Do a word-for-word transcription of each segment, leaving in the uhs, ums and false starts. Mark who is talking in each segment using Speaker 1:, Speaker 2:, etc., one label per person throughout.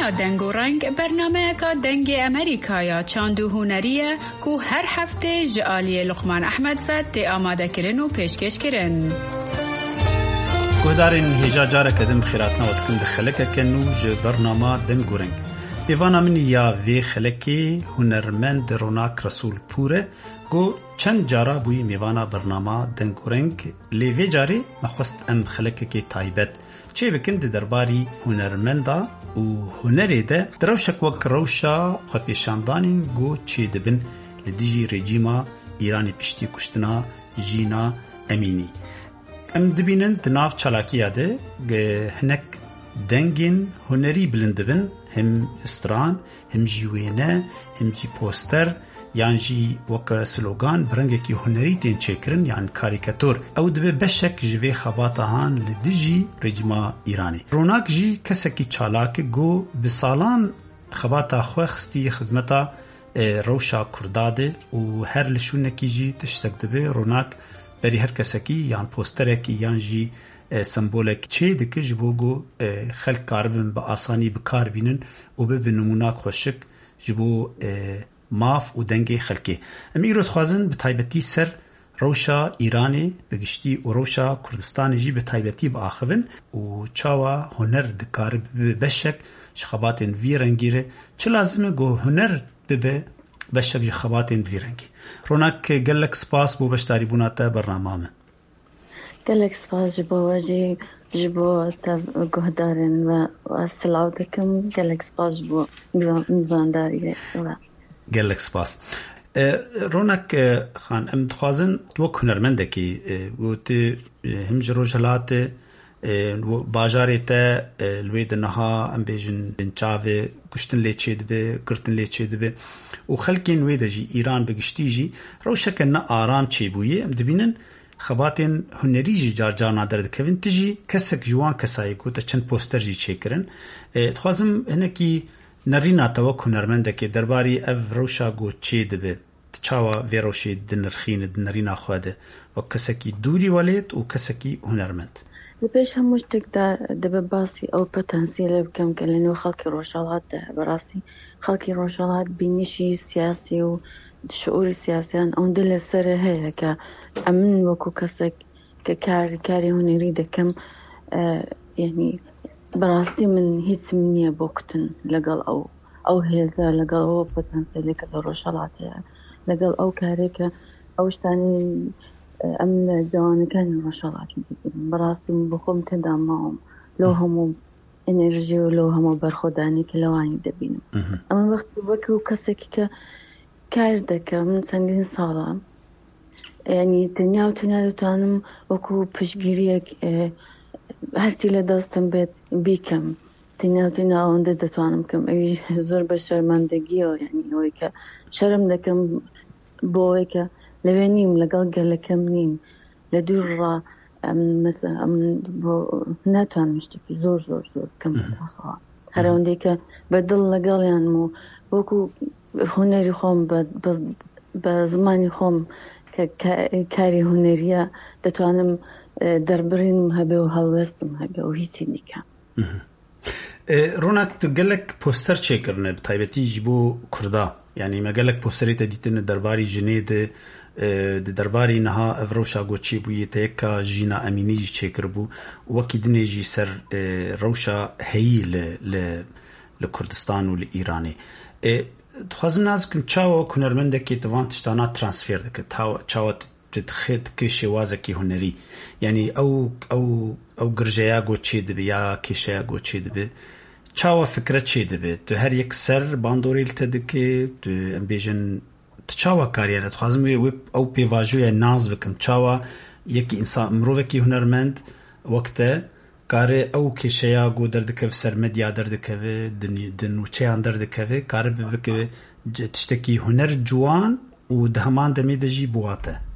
Speaker 1: دنگ و رنگ برنامه که دنگ امریکا یا چاندو هنریه که هر هفته جعالی لقمان احمد فت آماده کرن و پیشکش کرن.
Speaker 2: گودارین هیجا جاره کدم خیراتنا ودکن دخلکه کنو ج برنامه دنگ و رنگ. ایوانا من یا وی خلکی هنرمند روناک رسول پوره گو چند جارا بوی میوانا برنامه دنگ و رنگ لیوی جاری مخواست ام خلکه که تایبت چه بکند درباری هنرمندا و هنری ده دروشک وک روشا خپیشاندانین گو چه دبن لدیجی رژیما ایرانی پشتی کشتنا جینا امینی ام دبینن دناف چالاکیه ده هنک دنگین هنری بلندبن هم استران هم جیوینه هم جی پوستر یان جی وک سلوگان برنگکی هنری تین چکرن یان کاریکاتور او دبه بشک جوی خباتهان لدیجی رژیما ایرانی روناک جی کسکی چالاک گو بسالان خباتا خو خستی خدمتا روشا کرداده و هر لشونکی جی تشتک دبه روناک بری هر کسکی یان پوسترکی یان جی سمبولک چه دکه جبو گو خلق کاربن با آسانی بکار بینن و به نموناک خوشک جبو ماف و دنگی خلقی امی رو تخوازن به تایبتی سر روشا ایرانی بگشتی و روشا کردستانی جی به تایبتی با آخوین و چاوا هنر دکار بشک شخباتین وی رنگیره چه لازمه گو هنر ببه بشک شخباتین وی رنگی روناک گلک سپاس بو بشتاری بوناتا برنامه
Speaker 3: گلک سپاس جبو واجی جبو تا گهدارن و اصلاو دکم گلک سپاس جبو میوانداری و
Speaker 2: گلک سپاس روناک خان ام دخوازن دو هنرمندکی گوتی هم جروجلات باجاری تا الوید نها ام بیجن بنچاوه گشتن لیچه دبه گرتن لیچه دبه و خلقین ویده جی ایران بگشتی جی روشک نا آرام چی بویه ام دبینن خباتین هنری جی جار جار نادر دکوین تجی کسک جوان کسایی کو تا چند پوستر جی چه کرن دخوازم هنکی نرینا توک هنرمنده که درباری اف روشا گو چی دبه چاوا ویروشی دنرخین دنرینا خواده و کسکی دوری ولید و کسکی هنرمند
Speaker 3: لبیش هم مشتک دا دبه باسی او پتانسیل بکم که لنو خلقی روشالات ده براسي خلقی روشالات بینیشی سیاسی و شعور سیاسیان اون دل سر هیا که امن وکو کسک که کاری کاری هنری دکم يعني براسي من هيت منية بوقتن لقل أو أو هيزا لقل أو بتنسلي كذا روشالات لقل أو كاريكا أو اشتاني أمن جواني كان روشالات براسي بخوم تدام معهم لو هم انرجي ولو هم برخداني كلواني دبينم أما وقت بكو كسكيكا كاردكا من سنين صالة يعني تنياو تنياو تانم وكو بشجيريك هرسي لداستم بيت بيكم تنياو تنياو عنده دتوانم كم أي زور بشرمندگيو يعني هويك شرم دكم بويك لبنيم لقال قال لكم نيم لدور أم مثلا أم بو ناتوان مشتكي زور زور زور كم تخا هرون ديك بدل لقال يعني مو بوكو هنري خوم بز بزماني خوم كاري هنريا دتوانم دربرين هبه و هلوستم هبه و هیچی نیکم
Speaker 2: روناک تو گلک پوستر چه کرنه بطایبتی جبو کردا یعنی ما گلک پوستری تا دیتن درباری جنه ده درباری نها افروشا گوچی بویه تا یکا جینا امینی جی چه کربو وکی دنه جی سر روشا هی لکردستان و لإیرانی تخوازم نازم کن چاوا کنرمنده که توان تشتانا ترانسفیر دکه چاوا تدخل كشوازة كي هنري يعني أو أو أو جرجيا قوتشي دبي يا كيشيا قوتشي دبي تشاوا فكرة شي دبي تهر يكسر باندوري التدكي تأمبيجن تشاوا كاريرة تخازمي ويب أو بيفاجوية ناز بكم تشاوا يكي إنسان مروفكي هنرمند وقته كاره أو كيشيا قو دردك في سر مديا دردك في دن دنوشيان دردك في كاره بك تشتكي هنر جوان ودهمان دمي دجي بواته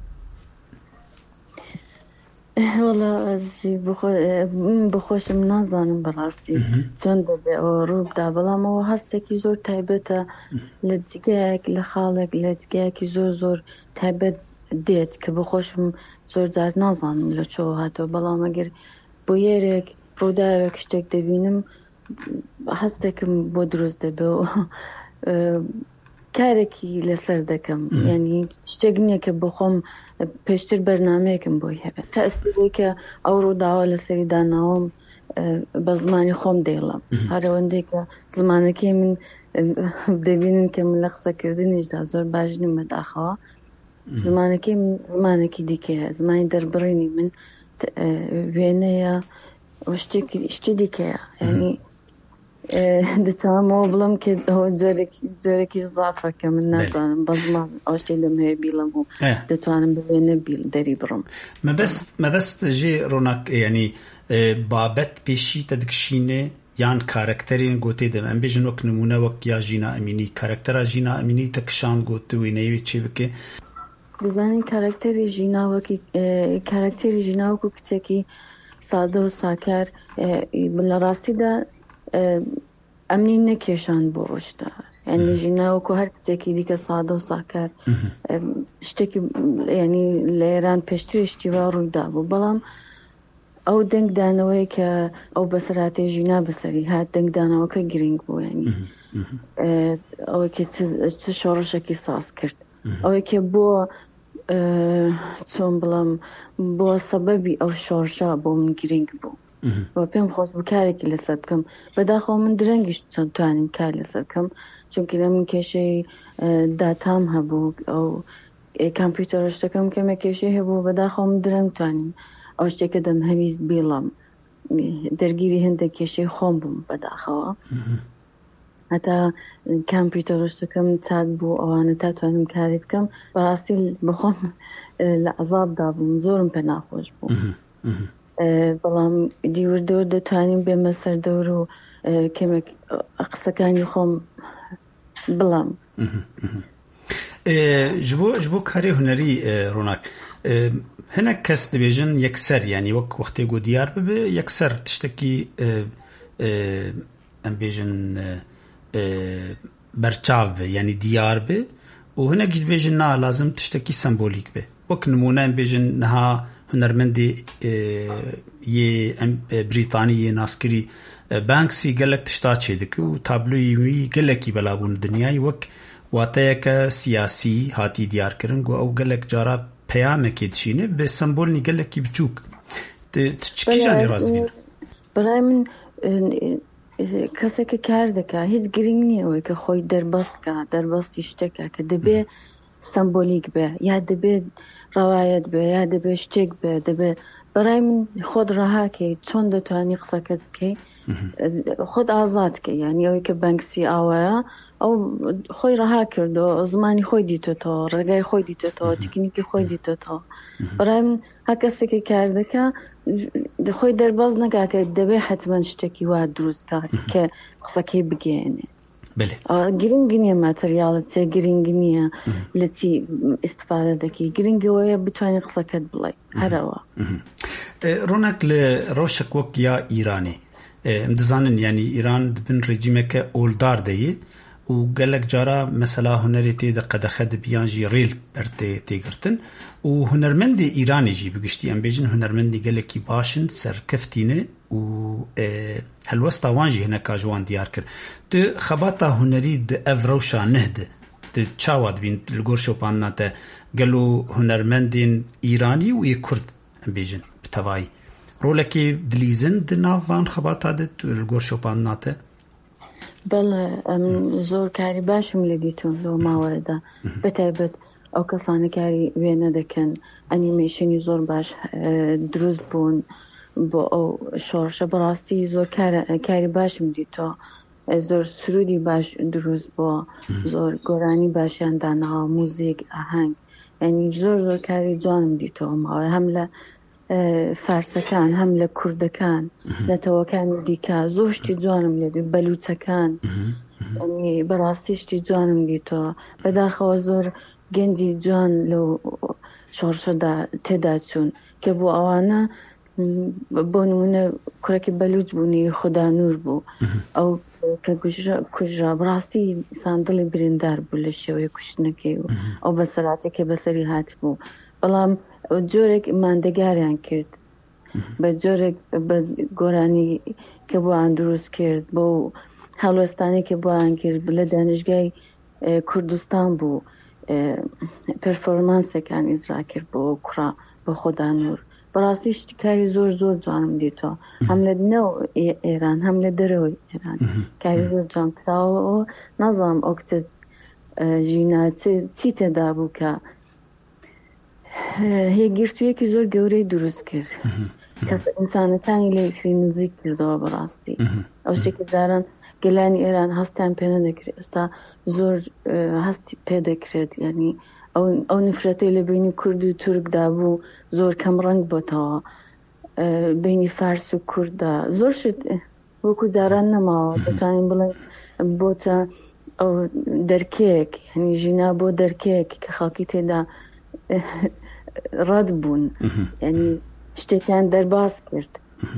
Speaker 3: والله أزجي بخو بخوش منازان براسي چون دبي أو روب دابلا ما وحسكي زور تايبتا لدجاك لخالك لدجاك زور زور تايبت ديت كبخوشم زور دار نازان لچو هاتو بلا مگر بويرك روداوك اشتك دبينم هەستێکم بۆ دروست دەبێ و کارێکی لەسەر دەکەم یعنی شتێک نییە کە بۆ خۆم پێشتر بەرنامەیەکم بۆی هەبێ تا ئەستێکە ئەو ڕووداوە لەسەری داناوم بە زمانی خۆم دێڵم هەرەوەندێک کە زمانەکەی من دەبینن کە من لە قسەکردنیشدا زۆر باش نیمە داخەوە زمانەکەی زمانێکی دیکەیە زمانی دەربڕینی من وێنەیە شتی دیکەیە یعنی دەتوانمەوە بڵم کە جۆرێکی زافە کە من ناتوانم بە زمان ئەو شتێ لەم هەیە بیڵم و دەتوانم بوێنە دەری بڕم
Speaker 2: مەبەست ژێ ڕۆناک ینی بابەت پێشی تەدکشینێ یان کارکتەرین گۆتێ دەم ئەم بێژن وەک نمونە وەک یا ژینا ئەمینی کارکتەرە ژینا ئەمینی تەکشان گۆتوی نەیوێت چێ بکێ
Speaker 3: دەزانین کارکتەری ژیناوەکی کارکتەری ژیناوەکو کچێکی سادە و ساکار لە ڕاستیدا ئەمنی نەکێشان بۆ ڕۆشتە یعنی ژیناوەکو هەر کچێکی دیکە سادە و ساکار شتێکی ینی لە ئێران پێشتریشتی وا ڕوویدا بوو بەڵام ئەو دەنگدانەوەی کە ئەو بەسەراتێ ژینا بەسەری هات دەنگدانەوەکە گرنگ بوو ینی ئەوەی کە چ شۆڕشێکی ساز کرد ئەوەی کە بۆ چۆن بڵم بۆ سەبەبی ئەو شۆڕشە بۆ من گرنگ بوو بۆ پێم خۆش بکارێکی لەسەر بکەم بەداخۆ من درەنگیش چەند توانین کار لەسەر بکەم چونکە لە من کێشەی داتام هەبوو ئەو کامپیوتەرە شتەکەم کەمە کێشەی هەبوو بەداخۆ من درەنگ توانین ئەو شتێکە دەم هەویست بیڵم دەرگیری هەندێک کێشەی خۆم بووم بەداخەوە هەتا کامپیوتەرە شتەکەم چاک بوو ئەوانە تا توانم کاری بکەم بەڕاستی بخۆم لە عەزابدا بووم زۆرم پێ ناخۆش بوو بەڵام دیوردەوە دەتوانیم بێمە سەردەور و کەمێک قسەکانی خۆم بڵام
Speaker 2: ji bo karê hunerî Ronak hinek kes dibêjin yekser yanî wek wextê got diyar bibe yekser tiştekî em bêjin berçav be yanî diyar be û hinek jî dibêjin na lazim tiştekî sembolîk be wek nimûne em bêjin niha hunermendê yê Brîtaniyê naskirî Banksy gelek tişta çêdike û tabloyê wî gelekî belabûn dinyayê wek wateyeke siyasî hatî diyarkirin got ew gelek cara peyamekê dişîne bi sembolî gelekî biçûk çi kîjanê razî bîn
Speaker 3: برای من کەسێکە کار دەکا هیچ گرنگ نییە ئەوەی کە خۆی دەربەست کە دەربەستی شتێکە کە دەبێ سمبۆلیک بێ یا دەبێت ڕەوایەت بێ یا دەبێت شتێک بێ دەبێت بەڕای من خۆت ڕەهاکەی چۆن دەتوانی قسەکەت بکەی خۆت ئازادکە یعنی ئەوەی کە بانکسی ئاوایە ئەو خۆی ڕەها کردو زمانی خۆی دیتێتەوە ڕێگای خۆی دیتێتەوە تکنیکی خۆی دیتێتەوە بەڕای من هەر کەسێکی کار دەکا خۆی دەربەز نەکاکە دەبێت حتمما شتێکی وا دروستکە کە قسەکەی بگەێنێ گرنگ نییە ماتریاڵت چێ گرنگ نییە لە چی ئیستفادە دەکەی گرنگەوەیە بتوانێت قسەکەت بڵێ هەرەوە
Speaker 2: ڕۆناک لە ڕۆژێک وەک یا ئیرانی ئەم دەزانن ینی ئیران دبن ڕێجیمێکە ئۆلدار دەیە و gelek cara mesela hunerê tê de qedexe dibiyan jî rêl ber tê têgirtin û hunermendê Îranê jî bi giştî em bêjin hunermendî gelekî başin serkeftîne û helwesta wan jî hineka ji wan diyar kir tu xebata hunerî di ev rewşa neh de tu çawa dibîn li gor şopandina te gelo hunermendên Îranî û yê Kurd em bêjin bi tevahî rolekê dilîzin di nav van xebata de tu li gor şopandina te
Speaker 3: بەڵێ ئەم زۆر کاری باشم لێ دیتون لەو ماوەیەدا بەتایبەت ئەو کەسانی کاری وێنە دەکەن ئەنیمێشنی زۆر باش دروست بوون بۆ ئەو شۆڕشە بەڕاستی زۆر کاری باشم دیتەوە زۆر سرودی باش دروست بووە زۆر گۆرانی باشیان داناوە موزیک ئاهەنگ یعنی زۆر زۆر کاری جوانم دیتەوە ماوەی هەم لە فارسەکان هەم لە کوردەکان نەتەوەکانی دیکە زۆر شتی جوانم لێ بەلوچەکان بەڕاستی شتی جوانم دیتەوە بەداخەوە زۆر گەنجی جوان لەو شۆڕشەدا تێدا چوون کە بۆ ئەوانە بۆ نمونە کوڕێکی بەلوچ بوونی خودانوور بوو ئەو کە کوژرا بڕاستی ساندڵی بریندار بوو لە شێوەیە کوشتنەکەی و ئەو بەسەراتێکە بەسەری هات بوو بەڵام جۆرێک ماندەگاریان کرد بە جۆرێک بە گۆرانی کە بۆیان دروست کرد بۆ هەڵوێستانی کە بۆیان کرد لە دانشگای کوردستان بوو پەرفۆرمانسێکان ئیجرا کرد بۆ کوڕا بۆ خۆدانور بەڕاستی کاری زۆر زۆر جوانم دیتەوە هەم لە نێو ئێران هەم لە دەرەوەی ئێران کاری زۆر جوان کراوەوە نازانم ئەو کتە ژینا چی تێدا بوو کە هێگیرتوویەکی زۆر گەورەی دروست کرد کەس ئینسانەکانی لە یەکتری نزیک کردەوە بەڕاستی ئەو شتێکە جاران گەلانی ئێران هەستیان پێ نەدەکرێت ئێستا زۆر هەستی پێ دەکرێت یعنی ئەو نفرەتەی لە بینی کورد و تورکدا بوو زۆر کەم ڕەنگ بۆتەوە بینی فارس و کورددا زۆر شت وەکو جاران نەماوە دەتوانین بڵێن بۆتە ئەو دەرکەیەک هەنی ژینا بۆ دەرکەیەک کە خەڵکی تێدا ڕەت بوون یعنی شتێکیان دەرباز کرد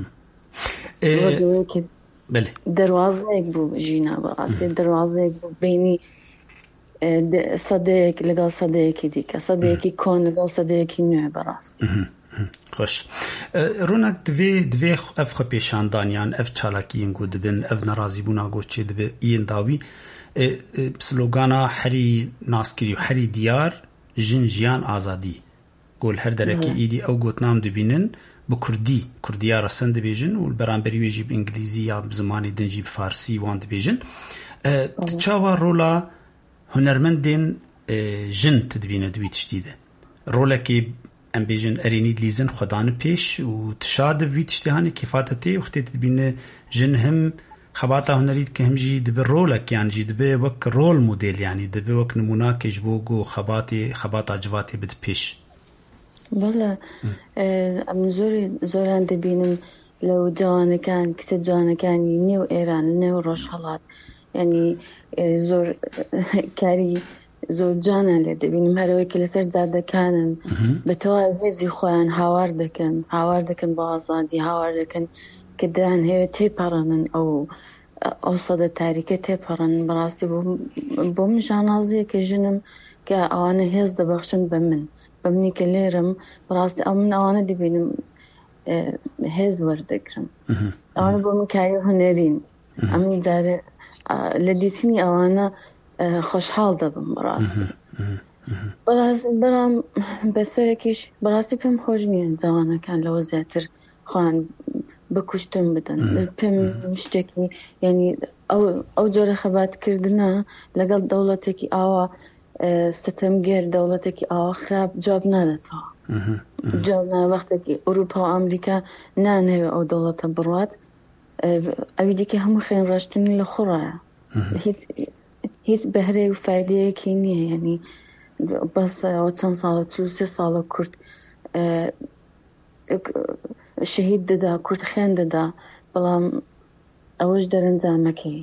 Speaker 3: دەواازەیەک بوو ژینا بەڕاستی دەواازەیەک بوو بینی سەدەیەک لەگەڵ سەدەیەکی دیکە سەدەیەکی کۆن لەگەڵ سەدەیەکی نوێ بەڕاستی
Speaker 2: خۆش ڕووناک divê divê ev xwe pêşandaniyan ev çalakiyên ku dibin ev nerazî bûna goçê dibe yên dawî slogana herî naskirî û herî diyar jin jiyan azadî gol her derekê îdî ew gotnam dibînin bi kurdî kurdiya resin dibêjin û beramberî wê jî bi ingilîzî ya bi zimanê din jî bi farsî wan dibêjin çawa rola hunermendên jin tidibîne di wî tiştî de rolekê em bêjin erênî dilîzin xwedane pêş û tişa di vî tiştê hanê kêfatetê wextê dibîne jin him xebata hunerî dike him jî dibe rolekiyan jî dibe wek rol model yanî dibe wek nimûnakê ji bo got xebatê xebata civatê bide pêş
Speaker 3: بەڵێ ئەم زۆری زۆران دەبینم لەو جوانەکان کتە جوانەکانی نێو ئێران نێو ڕۆژهەڵات ینی زۆر کاری زۆر جوانان لێ دەبینم هەرەوەی کە لەسەر جادەکانن بە تەواو هێزی خۆیان هاوار دەکەن هاوار دەکەن بە ئازادی هاوار دەکەن کە دەیان هەیە تێپەڕەنن ئەو ئەو سەدە تاریکە تێپەڕەنن بەڕاستی بۆ من شانازیە کە ژنم کە ئەوانە هێز دەبەخشن بە من بە منی کە لێرم بەڕاستی ئەو من ئەوانە دەبینم هێز وەردەگرم ئەوانە بۆ من کاری هونەرین ئەمن دارێ لە دیتنی ئەوانە خۆشحاڵ دەبم بەڕاستی بەڵام بەسەرێکیش بەڕاستی پێم خۆش نییە جوانەکان لەوە زیاتر خۆیان بکوشتن بدەن پێم شتێکی یعنی ئەو جۆرە خەباتکردنە لەگەڵ دەوڵەتێکی ئاوا ستەمگەر دەوڵەتێکی ئاوا خراپ جواب نادەتەوە جواب وەختێکی ئەوروپا و ئەمریکا نانەوێت ئەو دەوڵەتە بڕوات ئەوی دیکە هەموو خوێن ڕاشتنی لە خۆڕایە هیچ بەهرەی و فایدەیەکی نییە یعنی بەس ئەوە چەند ساڵە چل سێ ساڵە کورد شەهید دەدا کورد خوێن دەدا بەڵام ئەوەش دەرەنجامەکەی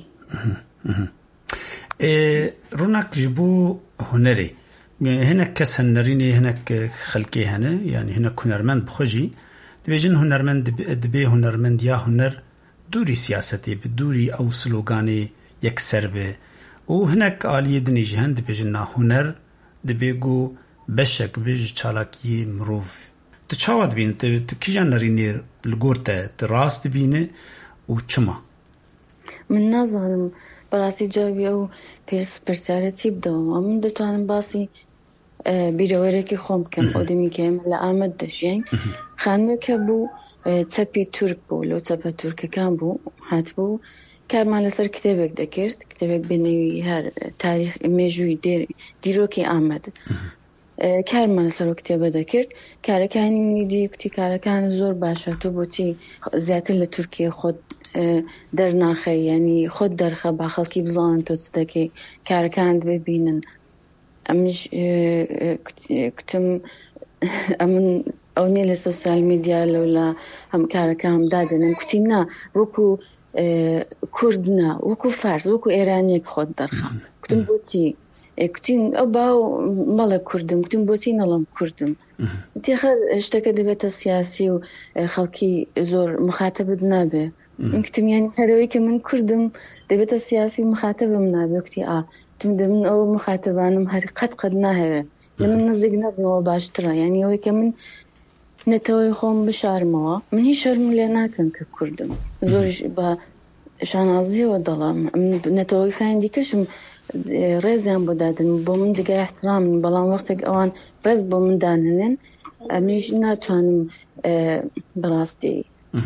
Speaker 2: ڕووناک ji bo hunerê hinek kes henerînê hinek xelkê hene yani hinek hunermend bixwe jî dibêjin hunermend dibe hunermend ya huner dûrî siyasetê bi dûrî ew sloganê yekser be û hinek aliyê dinê jî hen dibêjin na huner dibe got beşek be ji çalakiyê mirov tu çawa dibîn tu kîjan nerînê li gor te tu rast dibîne û çima
Speaker 3: من نازانم بەڕاستی جوابی ئەو پرسیارە چی بدەوە من دەتوانم باسی بیرەوەرێکی خۆم بکەم ئەو دەمی کە ئێمە لە ئامەد دەژین خانووێکە بوو چەپی تورک بوو لەو چەپە تورکەکان بوو هاتبوو کارمان لەسەر کتێبێک دەکرد کتێبێک بنێوی هەر تاریخ مێژووی دیرۆکی ئامەد کارمان لەسەر کتێبە دەکرد کارەکانی نیدی کوتی کارەکان زۆر باشە تۆ بۆچی زیاتر لە تورکیە خۆت دەرناخی ینی خۆت دەرخە با خەڵکی بزانن تۆ چ دەکەی کارەکان ببینن ئەمش کتم ئەمن ئەو نیە لە سۆسیال میدیا لەولا هەم کارەکان دادنن کوتی نا وەکو کورد نا وەکو فارس وەکو ئێرانیەک خۆت دەرخە کوتم بۆچی کوتین ئەو باو مەڵە کوردم کوتم بۆچی نەڵم کوردم تێخەر شتەکە دەبێتە سیاسی و خەڵکی زۆر مخاتەبت نابێ من کتمیان هەرەوەی کە من کوردم دەبێتە سیاسی مخاتەبم نابێ کوتی ئا تم دەبن ئەو مخاتەبانم هەر قەت قەت ناهەوێ لە من نزیک نەبنەوە باشترە یعنی ئەوەی کە من نەتەوەی خۆم بشارمەوە من هیچ شەرم لێ ناکەم کە کوردم زۆریش بە شانازیەوە دەڵام نەتەوەیەکانی دیکەشم ڕێزیان بۆ دادن بۆ من جگای احترامن بەڵام وەختێک ئەوان ڕێز بۆ من دانێنن ئەمیش ناتوانم بەڕاستی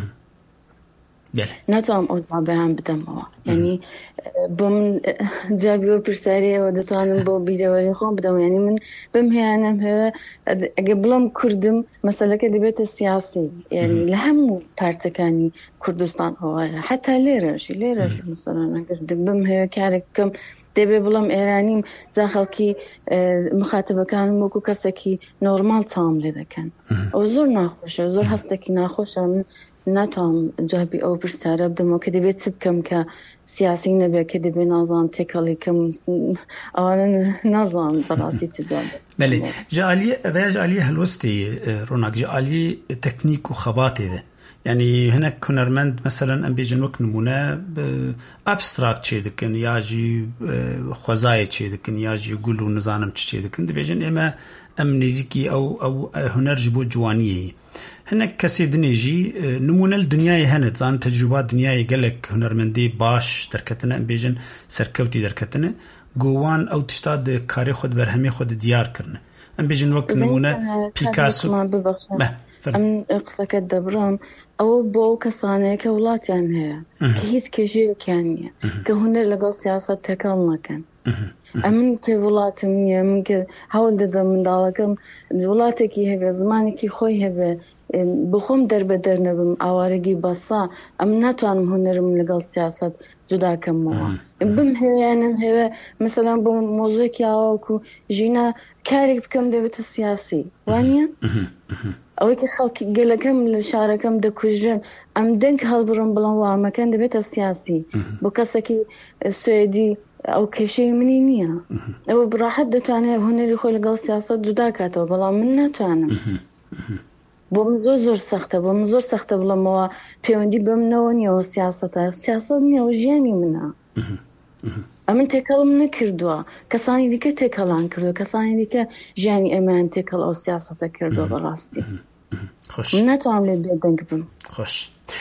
Speaker 3: ناتوانم ئەو جوابیان بدەمەوە یعنی بۆ من جوابیەوە پرسیارەوە دەتوانم بۆ بیرەوەری خۆم بدەم یعنی من بم هەیەنم هەیە ئەگە بڵم کوردم مەسەلەکە دەبێتە سیاسی یعنی لە هەموو پارتەکانی کوردستان هەوایە حتا لێرەشی لێرەشی مەسەڵەن ئەگەر بم هەیە کارێک بکەم دەبێ بڵم ئێرانیم جا خەڵکی مخاتبەکانم وەکو کەسێکی نۆرمال چاوم لێ دەکەن ئەو زۆر ناخۆشە زۆر هەستێکی ناخۆشە من ناتوانم جوابی ئەو پرسیارە بدەمەوە کە دەبێت چ بکەم کە سیاسی نەبێت کە دەبێت نازانم تێکەڵی کەم ئەوانە نازانم بەڕاستی چ جواب
Speaker 2: بەێ جعالی ئەڤەیە جعالی هەلوەستی ڕۆناک جعالی تەکنیک و خەباتێوێ يعني هناك هنرمند مثلا ام بيجن وك نمونه ابستراكت شي دكن ياجي خوزاي شي دكن ياجي يقولوا نظام شي دكن بيجن اما ام نزيكي او او هنر جبو جوانيه هناك كسي دنيجي نمونه الدنيا هنت زان تجربات دنيا قالك هنرمندي باش دركتنا ام بيجن سركوتي دركتنا جوان او تشتاد كاري خود برهمي خود ديار كرنا ام بيجن وك نمونه بيكاسو
Speaker 3: ئەم قسەکە دەبڕم ئەوە بۆ ئەو کەسانەیە کە وڵاتیان هەیە کە هیچ کێژەیەکیان نییە کە هونەر لەگەڵ سیاسەت تێکەڵ نەکەن ئەمن کە وڵاتم نییە من کە هەوڵ دەدەم منداڵەکەم وڵاتێکی هەبێ زمانێکی خۆی هەبێ بخۆم دەربەدەر نەبم ئاوارەگی بەسا ئەم ناتوانم هونەرم لەگەڵ سیاسەت جوداکەمەوە بم هەوێنم هەوێ مەسەلەن بۆ مۆزوێکی ئاواکو ژینە کارێک بکەم دەبێتە سیاسی وانە ئەوەی کە خەڵکی گەلەکەم لە شارەکەم دەکوژرن ئەم دەنگ هەڵبڕم بڵم وامەکەن دەبێتە سیاسی بۆ کەسێکی سوێدی ئەو کێشەی منی نییە ئەوە بڕاحەت دەتوانێت هونەری خۆی لەگەڵ سیاست جودا کاتەوە بەڵام من ناتوانم بۆ من زۆر زۆر سەختە بۆ من زۆر سەختە بڵمەوە پەیوەندی بەمنەوە نیەوە سیاسەتە سیاست نییەوە ژیانی منە ئەمن تێکەڵم نەکردووە کەسانی دیکە تێکەڵان کردو کەسانی دیکە ژیانی ئەمان تێکەڵ ئەو سیاسەتە کردو بەڕاستی ناتوانم لێ بێ دەنگ بم
Speaker 2: خۆش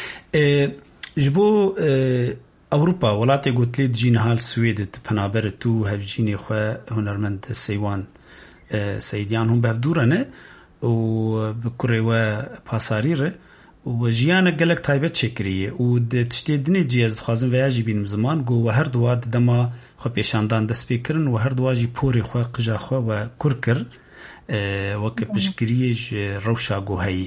Speaker 2: ji bo Ewropa welatê gotlê dijî nihal Swêdê penaberê tu hevjînê xwe hunermend Seywan Seydiyan hûn bevdûre ne û bi kurê we pasarî re û jiyanek gelek taybet çêkiriye û di tiştê dinê cî ez dixwazim veya jî bînim ziman got we her duwa di dema xwe pêşandan dest pê kirin û her duwa jî porê xwe qija xwe we kur kir weke piştgiriyê ji rewşa goheyî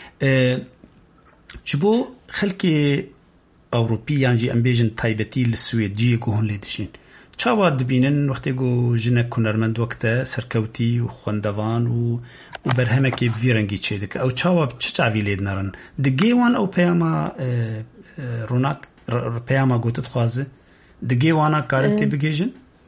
Speaker 2: ji bo xelkê Ewropî yan jî em bêjin taybetî li Swêd ciyê ku hûn lê dijîn çawa dibînin wextê ku jinek hunermend wek te serkewtî û xwendevan û û berhemekê bi vî rengî çê dike ew çawa çi çavî lê dinarin digê wan ew peyama ronak peyama gotu dixwaze digê wana karin tê bigêjin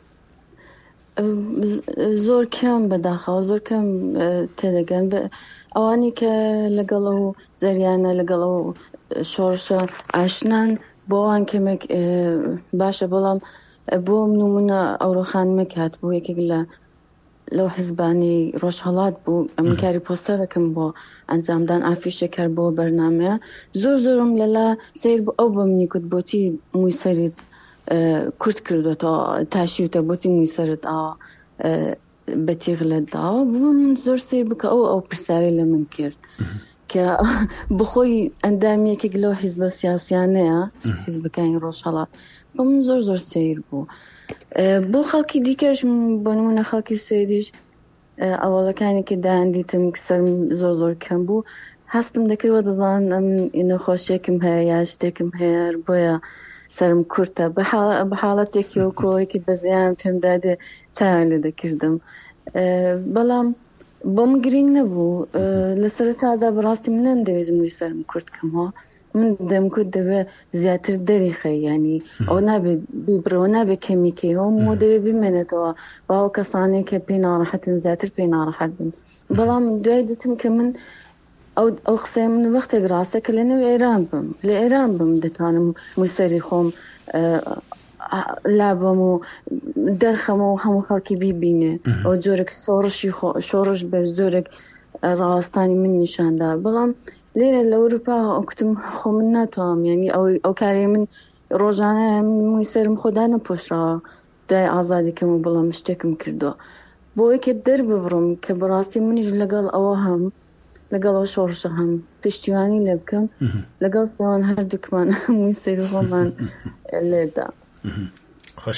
Speaker 3: زۆر کەم بەداخەوە زۆر کەم تێدەگەن ئەوانی کە لەگەڵ و جەریانە لەگەڵ و شۆڕشە ئاشنان بۆ ئەوان کەمێک باشە بەڵام بۆ نمونە ئەوڕۆخانمێک هات بوو یەکێک لە لەو حیزبانی ڕۆژهەڵات بوو ئەم کاری پۆستەرەکەم بۆ ئەنجامدان ئافیشێکار بۆ بەرنامەیە زۆر زۆرم لەلا سیر بۆ ئەو بەمنی کوت بۆچی مووی سەریت کورت کردوێتەوە تاشیوتە بۆچی مووی سەرت ئاوە بەتیغ لەداوە بوو من زۆر سیر بکە ئەو ئەو پرسیاری لە من کرد کە بخۆی ئەندامێکێک لەو حیزبە سیاسیانەیە حیزبەکانی ڕۆژهەڵات بۆ من زۆر زۆر سیر بوو بۆ خەڵکی دیکەش بۆ نمونە خەڵکی سوێدیش ئەوڵەکانی کە دایاندیتم سەرم زۆر زۆر کەم بوو هەستم دەکردوە دەزان ئەم نەخۆشیێکم هەیە یا شتێکم هەیە بۆیە سرم کورتە بە حاڵەتێکی و کۆیەکی بەزیان پێم دادێ چاوان لێ دەکردم بەڵام بۆم گرنگ نەبوو لە سەرەتادا بەڕاستی من نەمدەوێت مووی سرم کورتکەمەوە من دەمکوت دەبێت زیاتر دەریخی ینی ئەو نابێت بیبرەوە نابێت کەمیکەیەوە مۆ دەوێت بمێنێتەوە باو کەسانێک کە پێی ناڕەحەتن زیاتر پێی ناڕەحەت بن بەڵام دوای دتم کە من ئەو ئەو قسەی من وەختێک ڕاستە کە لە نێو ئێران بم لە ئێران بم دەتوانم موسەری خۆم لابم و دەرخەمە و هەموو خەڵکی بیبینێ ئەو جۆرێک شۆڕشی شۆڕش بە زۆرێک ڕاستانی من نیشاندا بەڵام لێرە لە ئەوروپا ئەوکتم خۆ من ناتوانم یعنی ئەو کارێ من ڕۆژانە مووی سەرم خۆدا نەپۆشراوە دوای ئازادیکەم و بەڵام شتێکم کردووە بۆ یەکێ دەرببڕم کە بەڕاستی منیش لەگەڵ ئەوە هەم لەگەڵ ئەو شۆڕشە هەم پشتیوانی لێ بکەم لەگەڵ سێوان هەردووکمان مووی سەری خۆمان لێدا.
Speaker 2: خۆش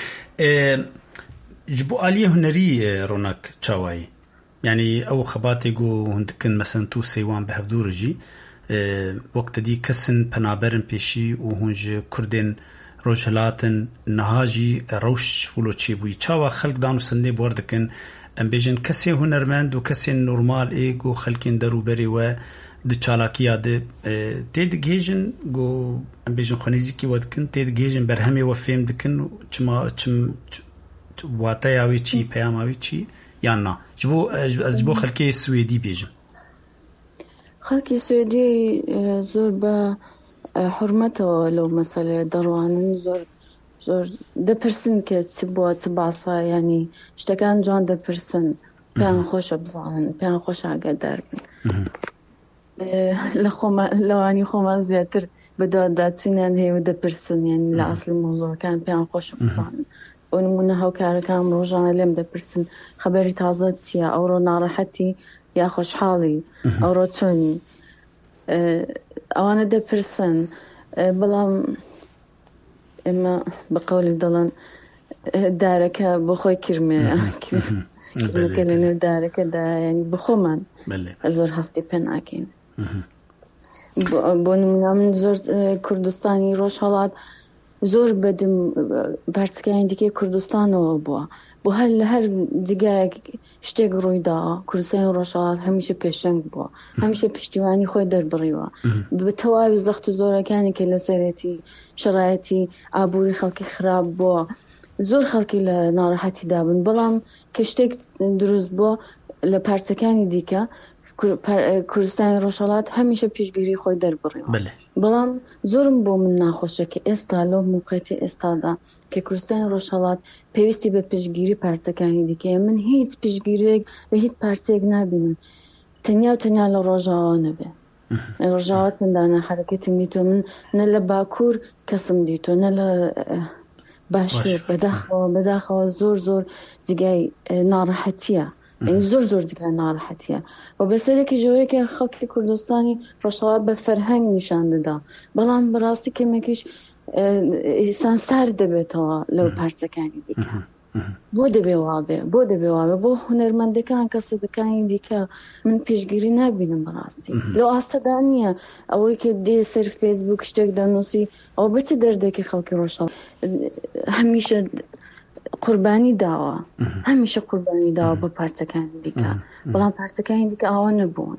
Speaker 2: ji bo aliyê hunerî ronak çawayî yani ew xebatê got hûn dikin mesela tu sêwan bi hevdûr jî wekte dî kesin penaberin pêşî û hûn ji Kurdên rojhilatin niha jî rewş wilo çêbûyî çawa xelk dan û sindê bor dikin em bêjin kesê hunermend û kesên normal ê got xelkên derûberê we di çalakiya de tê digihêjin got em bêjin xwenêzîkî we dikin tê digihêjin berhemê we fêm dikin çima çim واتەیە ئەوی چی پەیاماوی چی یان نا ji bo ez ji bo xelkê Swêdî bêjim
Speaker 3: خەڵکی سوێدی زۆر بە حورمەتەوە لەو مەسەلەیە دەڕوانن زۆر زۆر دەپرسن کە چ بووە چ باسە ینی شتەکان جوان دەپرسن پێیان خۆشە بزانن پێیان خۆشە ئاگادار بن لەوانی خۆمان زیاتر بەداداچوونیان هەیە و دەپرسن یعنی لە ئەسڵی مۆزوعەکان پێیان خۆشە بزانن و نمونە هاوکارەکان ڕۆژانە لێم دەپرسن خەبەری تازە چییە ئەوڕۆ ناڕەحەتی یا خۆشحاڵی ئەوڕۆ چۆنی ئەوانە دەپرسن بەڵام ئێمە بە قەولی دەڵێن دارەکە بۆ خۆی کرمێ کرمەکە لە نێو دارەکەدا ینی بخۆمان زۆر هەستی پێ ناکەین بۆ نمونە من زۆر کوردستانی ڕۆژهەڵات زۆر بەدم بەرچکایان دیکەی کوردستانەوە بووە بۆ هەر لە هەر جگایەک شتێک ڕوویداوە کوردستانی ڕۆژهەڵات هەمیشە پێشەنگ بووە هەمیشە پشتیوانی خۆی دەربڕیوە بە تەواوی زەخت و زۆرەکانی کە لە سەرەتی شەرایەتی ئابووری خەڵکی خراپ بووە زۆر خەڵکی لە ناڕەحەتیدا بوون بەڵام کە شتێک دروست بووە لە پارچەکانی دیکە کوردستانی ڕۆژهەڵات هەمیشە پێشگیری خۆی دەربڕیوە بەڵام زۆرم بۆ من ناخۆشە کە ئێستا لەو موقعەتی ئێستادا کە کوردستانی ڕۆژهەڵات پێویستی بە پێشگیری پارچەکانی دیکەیە من هیچ پێشگیرێک لە هیچ پارچەیەک نابینم تەنیا و تەنیا لە ڕۆژاوا نەبێ ڕۆژاوا چەندانە حرەکەتم دیتۆ من نە لە باکوور کەسم دیتۆ نە لە باشوور بەداخەوە بەداخەوە زۆر زۆر جگای ناڕەحەتیە زۆر زۆر دیکە ناڕەحەتیە و بەسەرێکی ژەوەیەکە خەڵکی کوردستانی ڕۆژهەڵات بە فەرهەنگ نیشان دەدا بەڵام بەڕاستی کەمێکیش سانسار دەبێتەوە لەو پارچەکانی دیکە بۆ دەبێ وابێ بۆ دەبێ وابێ بۆ هونەرمەندەکان کەسەکانی دیکە من پێشگیری نابینم بەڕاستی لەو ئاستەدا نییە ئەوەی کە دێ سەر فێسبوک شتێک دەنووسی ئەو بچ دەردێکی خەڵکی ڕۆژهەڵات هەمیشە قوربانی داوە هەمیشە قوربانی داوە بە پارچەکانی دیکە بەڵام پارچەکانی دیکە ئەوە نەبوون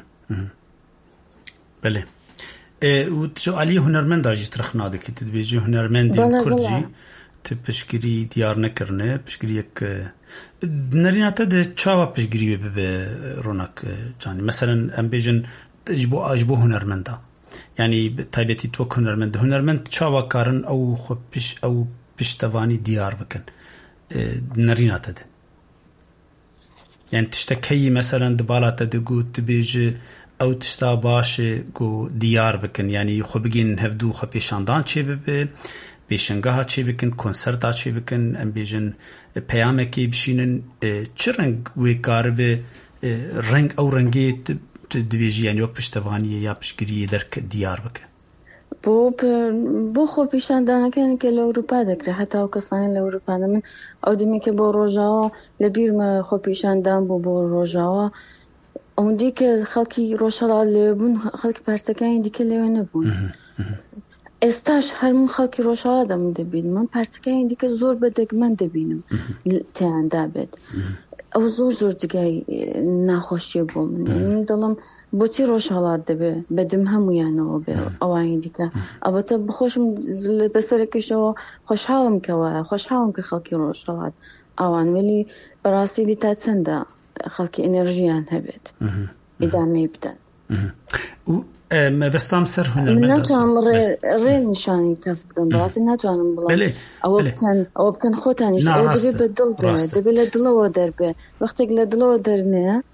Speaker 2: بەێ و علی هونەرمەنداژی ترخنا دەکەیت دەبێژی هونەرمەندی کوردجی tu piştgirî diyar nekirine piştgiriyek nerînate de çawa piştgirî wê bibe ronak canî mesela em bêjin ji bo ji bo hunermenda yanî taybetî tok hunermend hunermend çawa karin ew xwe piş ew piştevanî diyar bikin nerînate de yani tiştekeyî mesela di bala te de got dibêje ew tişta başê got diyar bikin yanî xwe bigînin hevdû xwe pêşandan çê bibe pêşengeha çê bikin konserta çê bikin em bêjin peyamekê bişînin çi reng wê karibe reng ew rengê dibêjî yani wek piştevaniyê ya piştgiriyê derke diyar bike
Speaker 3: بۆ بۆ خۆ پیشاندانەکانی کە لە ئەوروپا دەکرێت هەتا و کەسانی لە ئەوروپانە من ئەو دمی کە بۆ ڕۆژاوە لە بیرمە خۆ پیشاندان بوو بۆ ڕۆژاوە ئەوەندی کە خەڵکی ڕۆژهەڵات لێوە بوون خەڵکی پارچەکانی دیکە لێوە نەبوون ئێستاش هەرموو خەڵکی ڕۆژهەڵات دەمون دەبین من پارچەکانی دیکە زۆر بەدەگمەن دەبینم تیاندا بێت ئەو زۆر زۆر جگای ناخۆشیە بۆ من من دڵم بۆچی ڕۆژهەڵات دەبێ بەدم هەمویانەوە بێ ئەوانی دیکە ئەبەتە بخۆشم بەسەرێکیشەوە خۆشحاڵم کەوە خۆشحاڵم کە خەڵکی ڕۆژهەڵات ئەوان ولی بەڕاستی دی تا چەندە خەڵکی ئەنێرژیان هەبێت ئیدامەی بدەن
Speaker 2: مەبەستام سەر هونەرمەند
Speaker 3: ناتوانم ڕێ نیشانی کەس بدەم بەڕاستی ناتوانم بڵێم ئەوە بکەن ئەوە بکەن خۆتانیش ئەوە دەبێت بە دڵ بێ دەبێت لە دڵەوە دەربێ وەختێک لە دڵەوە دەرنێ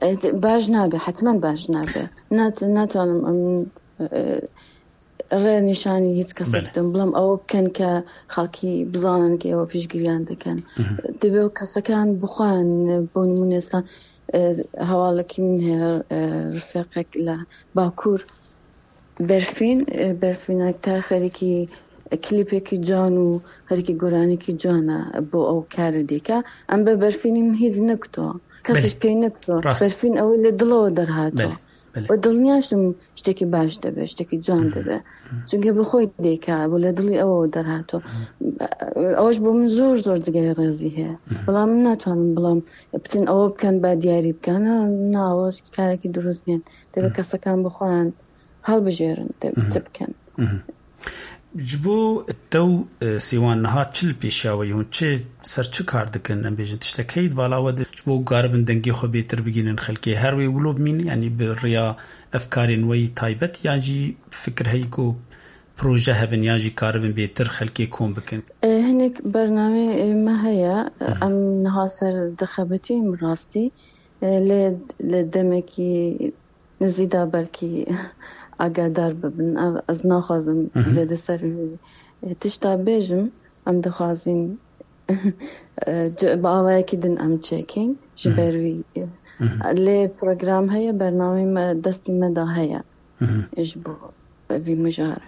Speaker 3: باش نابه حتما باش نابه نات ناتوانم ڕێ نیشانی هیچ کەسێکم بڵم ئەوە بکەن کە خەڵکی بزانن کە ئێوە پێشگیریان دەکەن دەبێ و کەسەکان بخوان بۆ نمونێستان هەواڵێکی من هەیە ڕفێقێک لە باکوور بەرفین بەرفینێک تا خەریکی کلیپێکی جوان و هەرێکی گۆرانێکی جوانە بۆ ئەو کارە دیکە ئەم بە بەرفینی من هیچ نەکتۆ کەسش پێی نەکتۆ بەرفین ئەوەی لە دڵەوە دەرهاتەوە و دڵنیاشم شتێکی باش دەبێت شتێکی جوان دەبێت چونکە بخۆی دیکە بۆ لە دڵی ئەوە دەرهاتۆ ئەوەش بۆ من زۆر زۆر جگای ڕێزی هەیە بەڵام من ناتوانم بڵام بچین ئەوە بکەن با دیاری بکەنە ناوەش کارێکی دروست نیەن دەبێت کەسەکان بخۆیان هەڵبژێرن دەبێت چ بکەن
Speaker 2: جبو تو سیوان نها چل پیشاوی هون چه سر چه کار دکن ام بیجن تشتکید بالا ود جبو قاربن دنگی خو بیتر بگینن خلکی هر وی ولوب مین یعنی بریا افکارین وی تایبت یا جی فکر هی کو پروژه هبن یا جی قاربن بیتر خلکی کوم بکن
Speaker 3: هناك برنامج ما هي ام نها سر دخبتي مراستی لدمکی نزیدا بلکی ئاگادار ببن ئەز ناخوازم زێدە سەر تشتا بێژم ئەم دەخوازین بە ئاوایەکی دن ئەم چێکین ji بەروی لێ پرۆگرام هەیە بەرنامەی دەستی مەدا هەیە ئش بۆ بەوی مژارە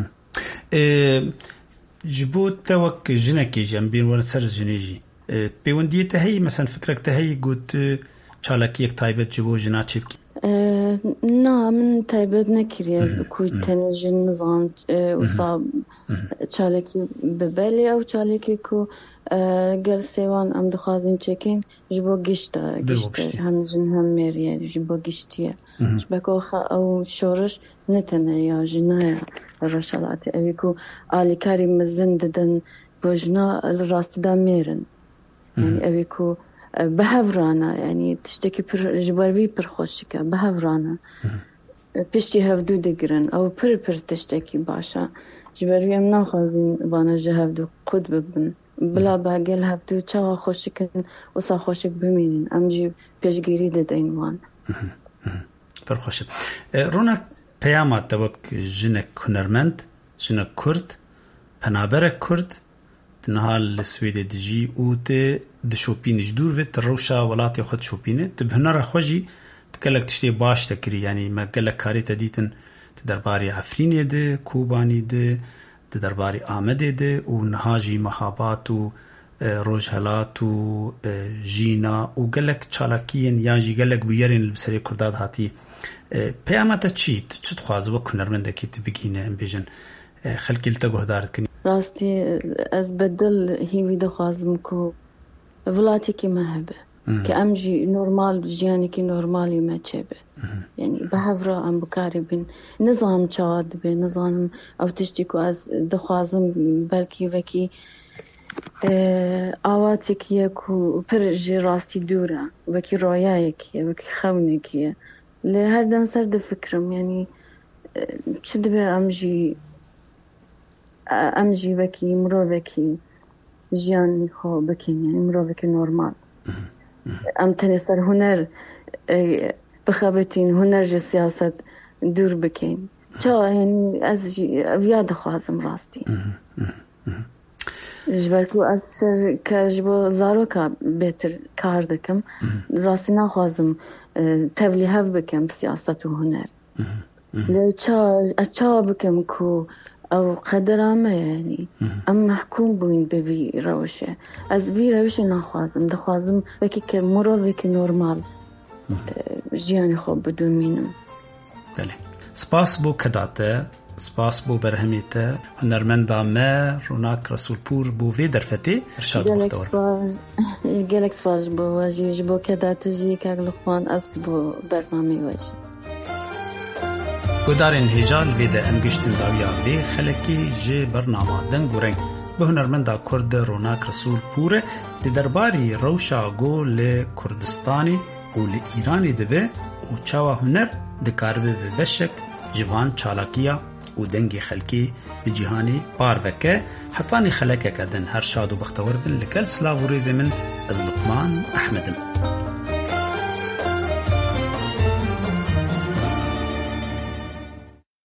Speaker 2: ji bo te wek jinekê jî em bên were ser jinêjî pêwendiyê te heyî mesela fikrek te heyî got çalakiyek taybet ji bo jina çê bikî
Speaker 3: نا من تایبەت نەکرێ کوی تەنەژن نزان وسا چالێکی ببەلێ ئەو چالێکی کو گەل سێوان ئەم دخوازین چێکین ji بۆ گشتە هەم ژن هەم مێریە ji بۆ گشتیە بەکۆخە ئەو شۆڕش نەتەنە یا ژنایە ڕۆژهەڵاتی ئەوی کو ئالیکاری مەزن دەدەن بۆ ژنا لە ڕاستیدا مێرن ئەوی کو بەهەڤرانە ینی تشتێکی ji بەروی پرخۆشیکە بەهەڤرانە پشتی هەفتوو دەگرن ئەو پر پر تشتێکی باشە ji بەروی ئەم ناخوازین بانەژە هەفتوو قوت ببن بلا باگەل هەفتوو چاوا خۆشیکردن وسا خۆشک بمێنین ئەمجی پێشگیری دەدەین وان
Speaker 2: پرخۆشت ڕۆناک پەیاما te wek jinek hunermend jinek Kurd penaberek Kurd niha li Swêdê dijî û tê dişopînî ji dûr vê tu rewşa welatê xwe dişopînê tu bi hunera xwe jî tu gelek tiştê baş te kirî yanî me gelek karê te dîtin tu derbarê Efrînê de Kobanî de tu derbarê Amedê de û niha jî mehabat û rojhelat û jîna û gelek çalakiyên yan jî gelek bûyerên li serê Kurda hatî peyama te çi tu çi dixwazî wek hunermendekî tu bigîne em bêjin xelkê li te guhdar dikin
Speaker 3: ڕاستی ئەس بەدڵ هیوی دەخوازم کو وڵاتێکی مە هەبێ کە ئەمژی نۆرمال ژیانێکی نۆرمالی مە چێ بێ یعنی بەهەڤرا ئەم بکاری بن نزانم چاوا دەبێ نزانم ئەو تشتی کو ئەس دەخوازم بەلکی وەکی ئاواتێکیە و پر ژێ ڕاستی دوورە وەکی ڕۆیایەکیە وەکی خەونێکیە لێ هەردەم سەر دەفکرم یعنی چ دەبێ ئەمژی ئەم ژیوەکی مرۆڤێکی ژیانی خۆ بکەین یعنی مرۆڤێکی نۆرمال ئەم تەنێ سەر هونەر بخەبەتین هونەرژە سیاست دوور بکەین چاوە ئەس ڤیا دەخوازم ڕاستی ji ber ku ez ser kar ji bo zaroka bêtir kar dikim rastî naxwazim tevlî hev bikim siyaset û huner lê ez çawa bikim ku ئەو قەدەرامە ینی ئەم مەحکوم بووین بە vî rewşê ez vî rewşê naxwazim dixwazim wekî ke mirovekî normal jiyânê xwe bidomînim
Speaker 2: belê spas bû keda te spas bû berhemê te hunermenda me Ronak Rasulpur bû vê derfetê irşad muxtewar
Speaker 3: gelek spas ji bo we jî ji bo keda te jî kak li xwan ez bo bernameyê we jî
Speaker 2: gudarên hêja li vê de em giştin dawiya vê xelekê ji bernama deng û reng bi hunermenda Kurd Ronak Rasulpur di derbarî rewşa got li Kurdistanê û li Îranê dibe û çawa huner dikaribe bi beşek ji van çalakiya û dengê xelkê bi cîhanê par veke hetanî xelekeke din her şad û bextewar bin li gel silav û rêzê min ez Luqman Ehmedim.